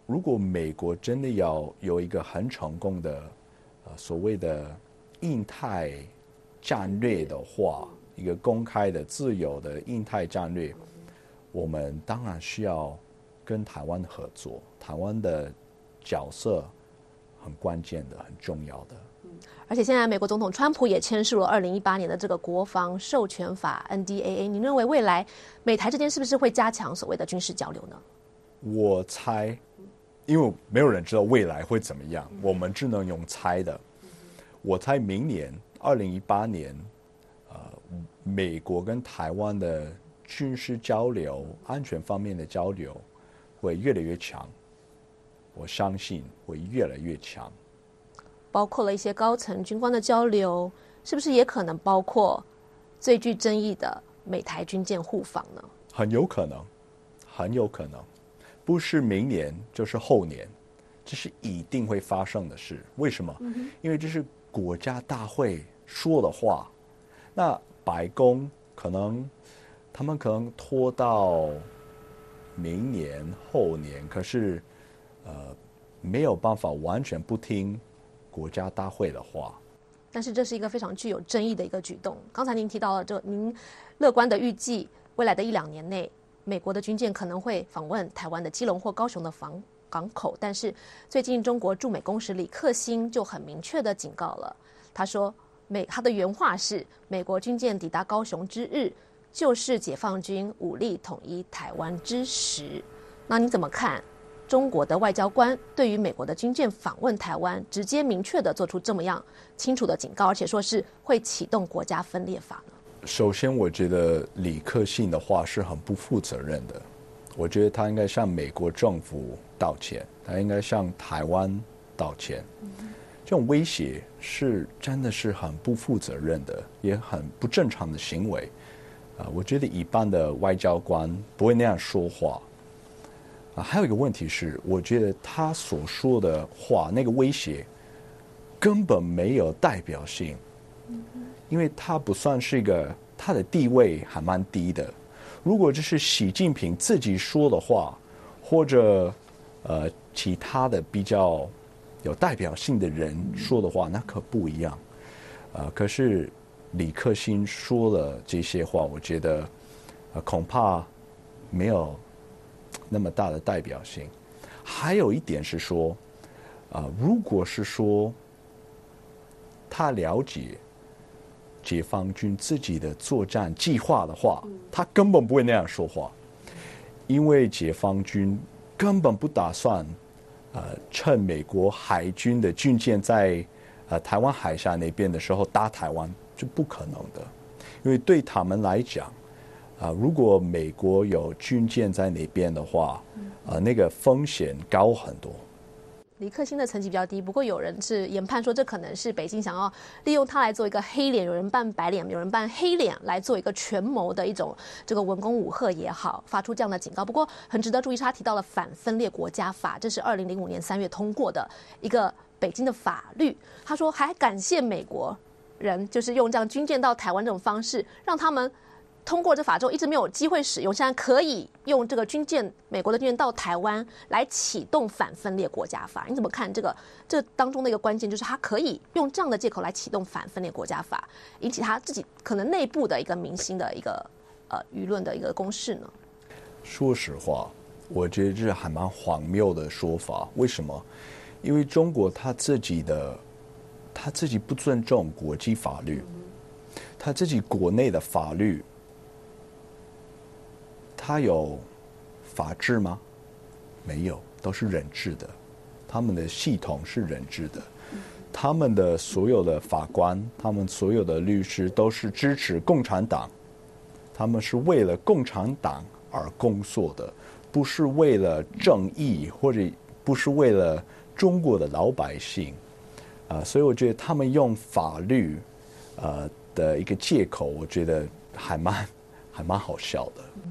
如果美国真的要有一个很成功的呃所谓的印太战略的话，一个公开的自由的印太战略，我们当然需要跟台湾合作，台湾的角色很关键的，很重要的。 而且现在美国总统川普也签署了二零一八年的这个国防授权法 N D A A， 您认为未来美台之间是不是会加强所谓的军事交流呢？我猜，因为没有人知道未来会怎么样，我们只能用猜的。我猜明年二零一八年，呃，美国跟台湾的军事交流、安全方面的交流会越来越强，我相信会越来越强。 包括了一些高层军官的交流，是不是也可能包括最具争议的美台军舰互访呢？ 很有可能，很有可能，不是明年就是后年，这是一定会发生的事。为什么？嗯、因为这是国家大会说的话，那白宫可能他们可能拖到明年后年，可是呃没有办法完全不听国家大会的话。 但是这是一个非常具有争议的一个举动。刚才您提到了这个，您乐观的预计未来的一两年内，美国的军舰可能会访问台湾的基隆或高雄的防港口。但是最近中国驻美公使李克兴就很明确的警告了，他说美他的原话是，美国军舰抵达高雄之日，就是解放军武力统一台湾之时。那你怎么看中国的外交官对于美国的军舰访问台湾，直接明确的做出这么样清楚的警告，而且说是会启动国家分裂法呢？ 首先，我觉得李克兴的话是很不负责任的。我觉得他应该向美国政府道歉，他应该向台湾道歉。嗯、这种威胁是真的是很不负责任的，也很不正常的行为。啊、呃，我觉得一般的外交官不会那样说话。啊，还有一个问题是，我觉得他所说的话，那个威胁根本没有代表性，因为他不算是一个，他的地位还蛮低的。如果这是习近平自己说的话，或者呃其他的比较有代表性的人说的话，那可不一样。呃，可是李克兴说了这些话，我觉得呃恐怕没有那么大的代表性。还有一点是说，啊、呃，如果是说他了解解放军自己的作战计划的话，他根本不会那样说话，因为解放军根本不打算呃趁美国海军的军舰在呃台湾海峡那边的时候打台湾，这不可能的，因为对他们来讲，啊、呃，如果美国有军舰在那边的话，呃，那个风险高很多。 李克兴的层级比较低，不过有人是研判说，这可能是北京想要利用他来做一个黑脸，有人扮白脸，有人扮黑脸，来做一个权谋的一种这个文攻武吓也好，发出这样的警告。不过很值得注意是，他提到了反分裂国家法，这是二零零五年三月通过的一个北京的法律。他说还感谢美国人，就是用这样军舰到台湾这种方式，让他们通过这法之后一直没有机会使用，现在可以用这个军舰，美国的军舰到台湾来启动反分裂国家法。你怎么看这个？这当中的一个关键就是他可以用这样的借口来启动反分裂国家法，引起他自己可能内部的一个民心的一个呃舆论的一个攻势呢？ 说实话，我觉得这还蛮荒谬的说法。为什么？因为中国他自己的他自己不尊重国际法律，他自己国内的法律。他有法治吗？没有，都是人治的。他们的系统是人治的，他们的所有的法官，他们所有的律师都是支持共产党，他们是为了共产党而工作的，不是为了正义，或者不是为了中国的老百姓。啊、呃，所以我觉得他们用法律，呃的一个借口，我觉得还蛮还蛮好笑的。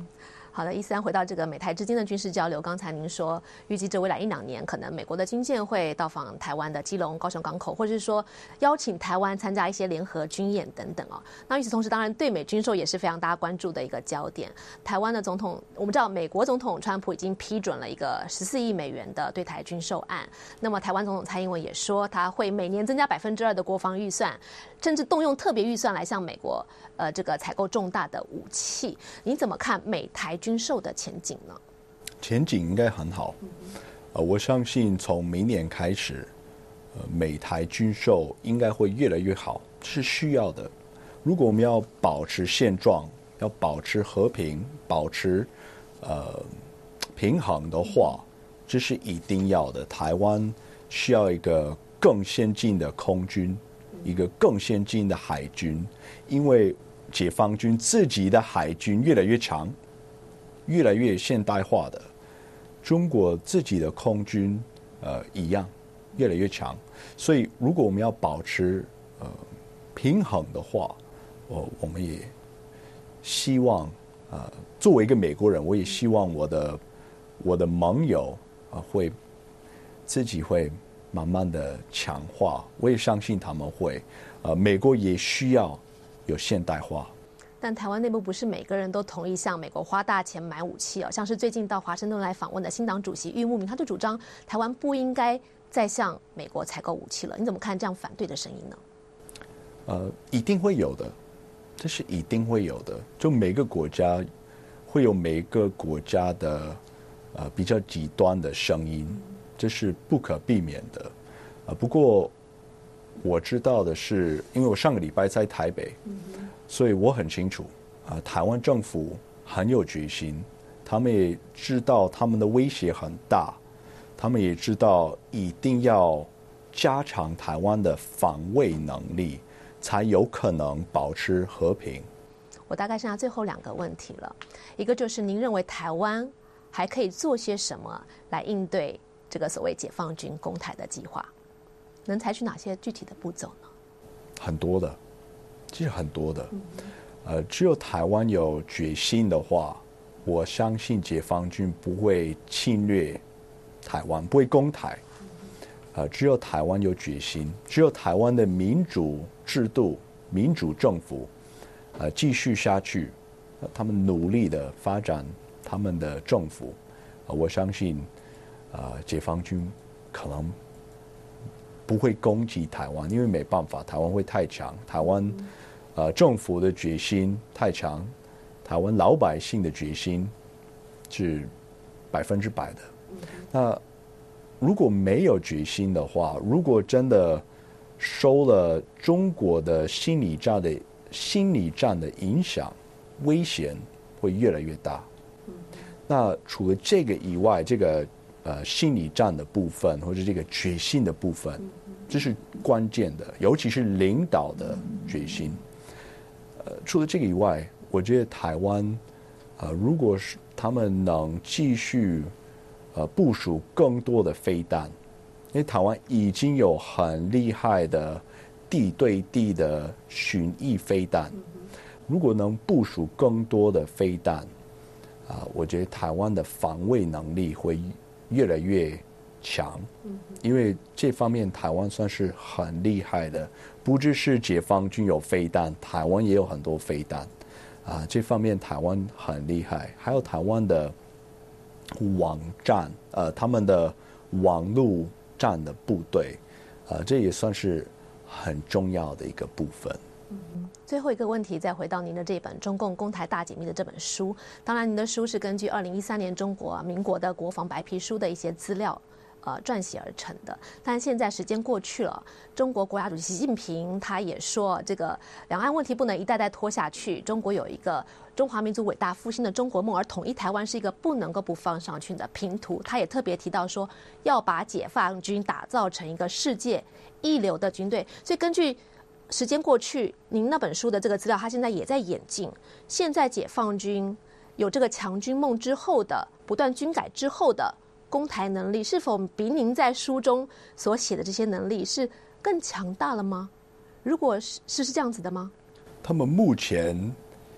好的，一三回到这个美台之间的军事交流，刚才您说预计这未来一两年，可能美国的军舰会到访台湾的基隆、高雄港口，或者是说邀请台湾参加一些联合军演等等哦。那与此同时，当然对美军售也是非常大家关注的一个焦点。台湾的总统，我们知道美国总统川普已经批准了一个十四亿美元的对台军售案，那么台湾总统蔡英文也说他会每年增加百分之二的国防预算，甚至动用特别预算来向美国呃这个采购重大的武器。你怎么看美台军售的前景呢？ 前景应该很好，呃，我相信从明年开始，呃，美台军售应该会越来越好，是需要的。如果我们要保持现状，要保持和平，保持呃平衡的话，这是一定要的。台湾需要一个更先进的空军，一个更先进的海军，因为解放军自己的海军越来越强，越来越现代化的。中国自己的空军呃一样越来越强，所以如果我们要保持呃平衡的话，我我们也希望呃作为一个美国人，我也希望我的我的盟友啊、呃、会自己会慢慢的强化，我也相信他们会，呃美国也需要有现代化。 但台湾内部不是每个人都同意向美国花大钱买武器哦，像是最近到华盛顿来访问的新党主席郁慕明，他就主张台湾不应该再向美国采购武器了。你怎么看这样反对的声音呢？ 呃，一定会有的，这是一定会有的。就每个国家会有每个国家的呃比较极端的声音，这是不可避免的。呃，不过我知道的是，因为我上个礼拜在台北。所以我很清楚，啊、呃，台湾政府很有决心，他们也知道他们的威胁很大，他们也知道一定要加强台湾的防卫能力，才有可能保持和平。 我大概剩下最后两个问题了，一个就是您认为台湾还可以做些什么来应对这个所谓解放军攻台的计划？能采取哪些具体的步骤呢？ 很多的。其实很多的，呃，只有台湾有决心的话，我相信解放军不会侵略台湾，不会攻台。呃，只有台湾有决心，只有台湾的民主制度、民主政府，呃，继续下去，呃，他们努力的发展他们的政府，呃，我相信，呃，解放军可能不会攻击台湾，因为没办法，台湾会太强，台湾。呃，政府的决心太强，台湾老百姓的决心是百分之百的。那如果没有决心的话，如果真的受了中国的心理战的心理战的影响，危险会越来越大。那除了这个以外，这个呃心理战的部分，或者这个决心的部分，这是关键的，尤其是领导的决心。呃，除了这个以外，我觉得台湾，呃，如果是他们能继续，呃，部署更多的飞弹，因为台湾已经有很厉害的地对地的巡弋飞弹，如果能部署更多的飞弹，啊、呃，我觉得台湾的防卫能力会越来越强，因为这方面台湾算是很厉害的。不只是解放军有飞弹，台湾也有很多飞弹，啊，这方面台湾很厉害。还有台湾的网站，呃，他们的网路战的部队，呃，这也算是很重要的一个部分。 嗯，最后一个问题，再回到您的这本《中共攻台大解密》的这本书。当然，您的书是根据二零一三年中国、啊、民国的国防白皮书的一些资料。呃，撰写而成的，但现在时间过去了，中国国家主席习近平他也说，这个两岸问题不能一代代拖下去。中国有一个中华民族伟大复兴的中国梦，而统一台湾是一个不能够不放上去的拼图。他也特别提到说，要把解放军打造成一个世界一流的军队。所以根据时间过去，您那本书的这个资料，他现在也在演进。现在解放军有这个强军梦之后的不断军改之后的攻台能力，是否比您在书中所写的这些能力是更强大了吗？如果是是是这样子的吗？ 他们目前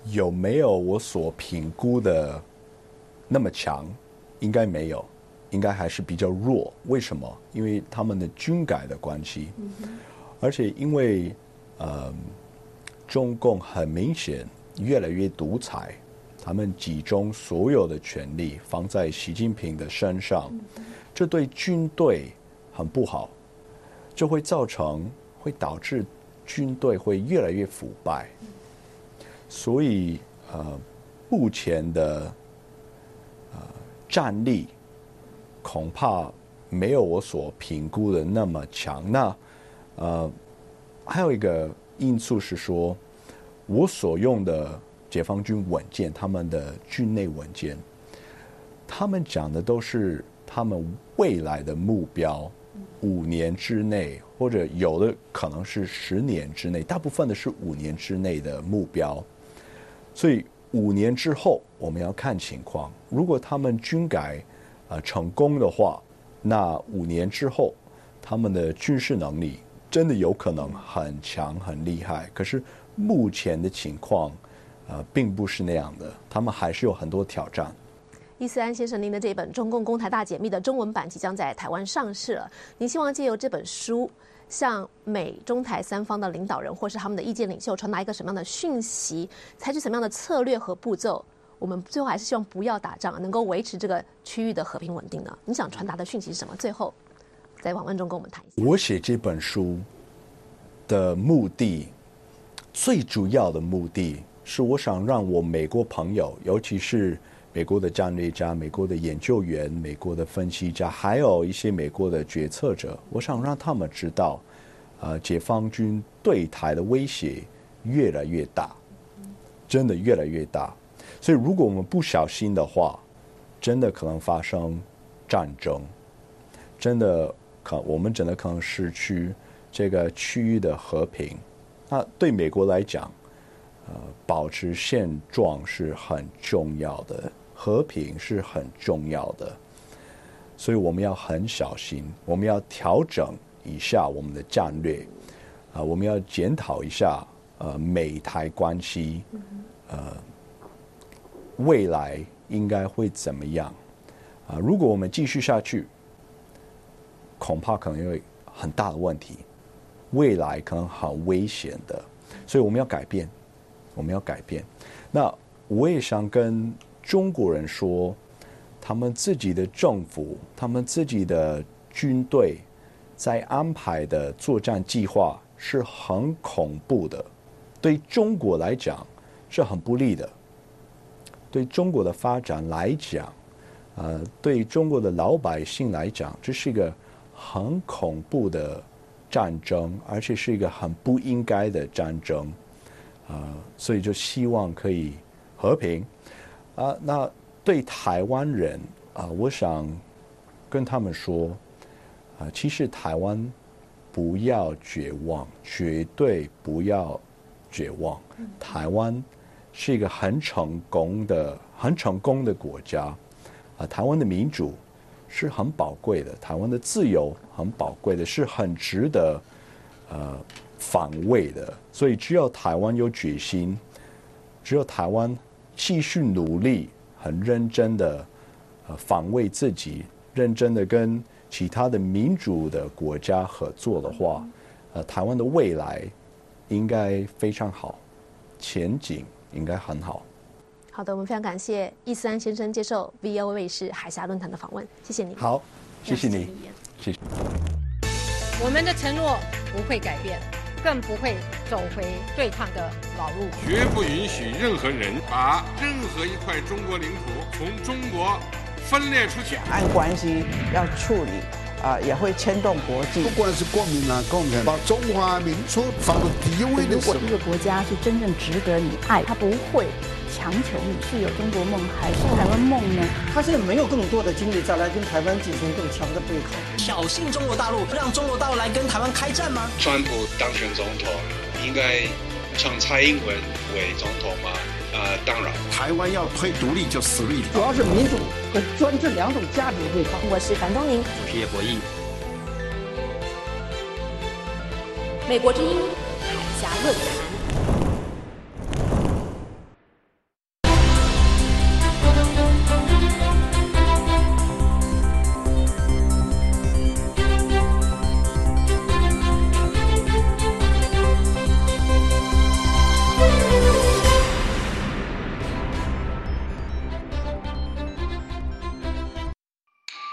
有没有我所评估的那么强？应该没有，应该还是比较弱。为什么？因为他们的军改的关系，嗯、而且因为呃，中共很明显越来越独裁，他们集中所有的权力放在习近平的身上，嗯、这对军队很不好，就会造成会导致军队会越来越腐败。所以呃，目前的呃战力恐怕没有我所评估的那么强。那呃，还有一个因素是说，我所用的解放军文件，他们的军内文件，他们讲的都是他们未来的目标，五年之内，或者有的可能是十年之内，大部分的是五年之内的目标。所以五年之后我们要看情况，如果他们军改呃成功的话，那五年之后他们的军事能力真的有可能很强很厉害。可是目前的情况呃并不是那样的，他们还是有很多挑战。 易思安先生，您的这本《中共攻台大解密》的中文版即将在台湾上市了，您希望借由这本书向美中台三方的领导人或是他们的意见领袖传达一个什么样的讯息，采取什么样的策略和步骤，我们最后还是希望不要打仗，能够维持这个区域的和平稳定呢？你想传达的讯息是什么？最后在访问中跟我们谈一下。 我写这本书的目的，最主要的目的是我想让我美国朋友，尤其是美国的战略家、美国的研究员、美国的分析家，还有一些美国的决策者，我想让他们知道，呃，解放军对台的威胁越来越大，真的越来越大。所以，如果我们不小心的话，真的可能发生战争，真的可我们真的可能失去这个区域的和平。那对美国来讲，呃，保持现状是很重要的。和平是很重要的，所以我们要很小心，我们要调整一下我们的战略，啊、呃，我们要检讨一下呃美台关系，呃，未来应该会怎么样？啊、呃，如果我们继续下去，恐怕可能有很大的问题，未来可能很危险的，所以我们要改变，我们要改变。那我也想跟中国人说，他们自己的政府、他们自己的军队在安排的作战计划是很恐怖的，对中国来讲是很不利的，对中国的发展来讲，呃，对中国的老百姓来讲，这是一个很恐怖的战争，而且是一个很不应该的战争，呃，所以就希望可以和平。啊，那对台湾人啊，我想跟他们说，啊，其实台湾不要绝望，绝对不要绝望。台湾是一个很成功的、很成功的国家，啊，台湾的民主是很宝贵的，台湾的自由很宝贵的，是很值得呃防卫的。所以只有台湾有决心，只有台湾继续努力，很认真的呃防卫自己，认真的跟其他的民主的国家合作的话，呃，台湾的未来应该非常好，前景应该很好。 好的，我们非常感谢易思安先生接受 V O A 卫视海峡论坛的访问，谢谢你。 好，谢谢你，谢谢。 我们的承诺不会改变，更不会走回对抗的老路， 绝不允许任何人把任何一块中国领土从中国分裂出去。 两岸关系要处理啊、呃，也会牵动国际。 不管是国民党、共产党，把中华民族放到第一位的时候， 如果一个国家是真正值得你爱，他不会强求你是有中国梦还是台湾梦呢？ 他现在没有更多的精力再来跟台湾进行更强的对抗， 挑衅中国大陆，让中国大陆来跟台湾开战吗？ 川普当选总统，应该让蔡英文为总统吗？呃，当然。 台湾要推独立就死路一条。 主要是民主和专制两种价值的对抗。 我是樊东宁， 我是叶博弈。 美国之音海峡论坛。